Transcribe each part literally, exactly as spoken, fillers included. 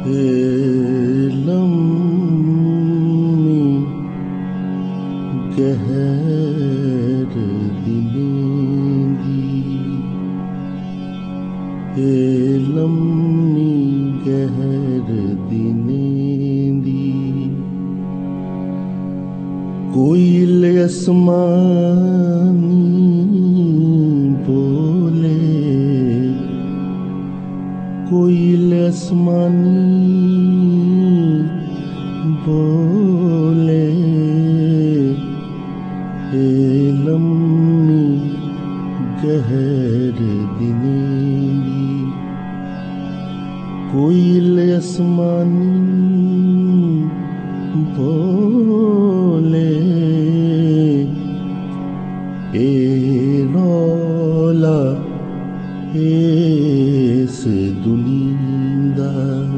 लम्मी गहर दिनें दी, ए लम्मी गहर दिनें दी। कोयल आसमानी बोले, कोयल आसमानी बोले, ए लम्मी गहर दिनें दी। कोयल आसमानी बोले, ए रौला इस दुनिया,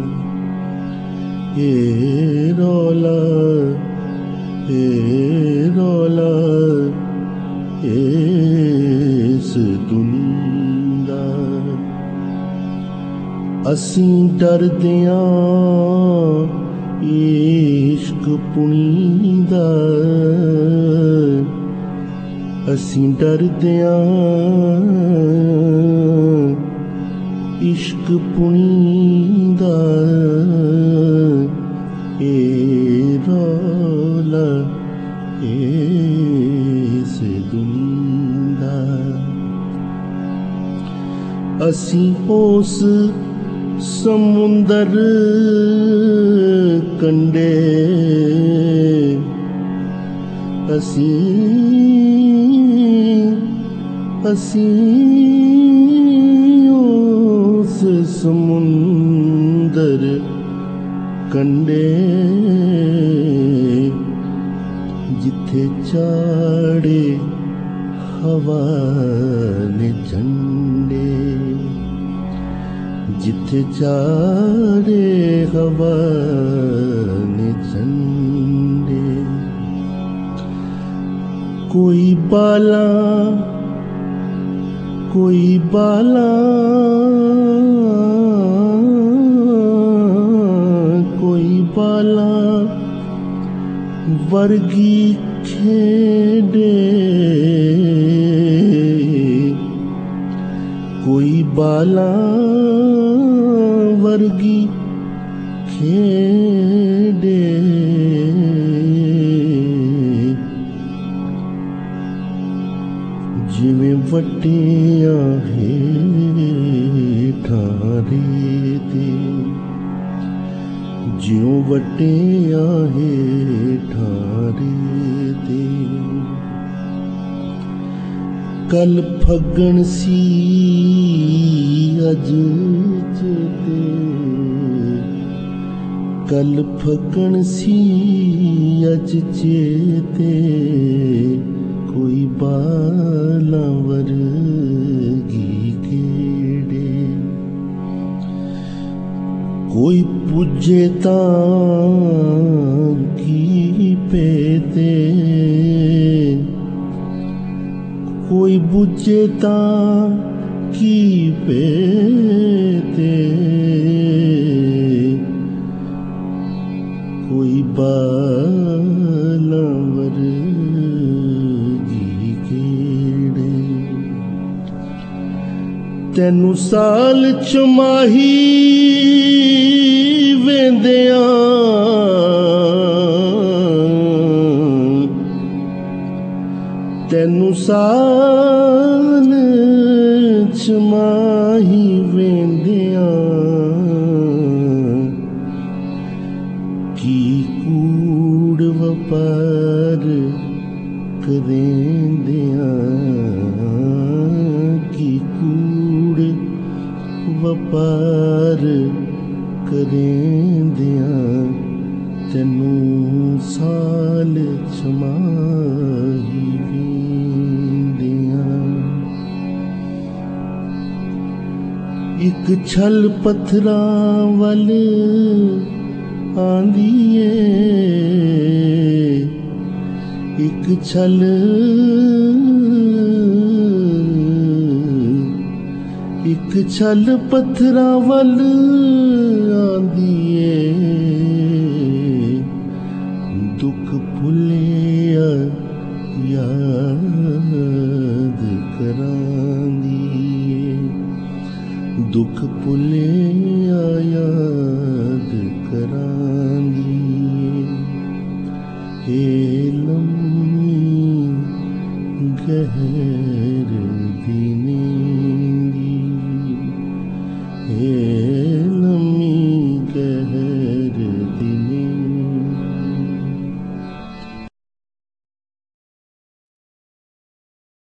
ए रौला ए रौला इस दुनिया। असीं डरदियां इश्क पुनीदा, असीं डरदियां इश्क पुनीदा, ए रौला इस दुनिया। असीं उस समुंदर कंडे, असीं असीं उस समुंदर कंडे, जिथे चाड़े हवा ने झंडे, जिथे चाड़े हवा ने झंडे। कोई बाला कोई बाला कोई बाला वर्गी खेडे, कोई बाला वर्गी खेडे, जिवें वटियां हेठां रेते, ज्यों वटियां हेठां रेते। कल फगण सी अज चेते, कल फगण सी अज चेते। कोई बाला वर्गी केड़े, कोई पुजे तां की पेते, कोई बुझे तां की पेते। कोई बाला वर्गी केड़े, तैनू साल चमाही वेंदियां, तैनू साल चमाही वेंदियां। की कूड़ वपार करेंदियां, की कूड़ वपार करेंदियां। तैनू साल छमाही वेंदियां। एक छल पत्थरां वल आंदी ए, एक छल एक छल पत्थरा वल आंदी ए दुख भुलिया याद करांदी ए दुख भुलिया याद करांदी ए लम्मी गहरी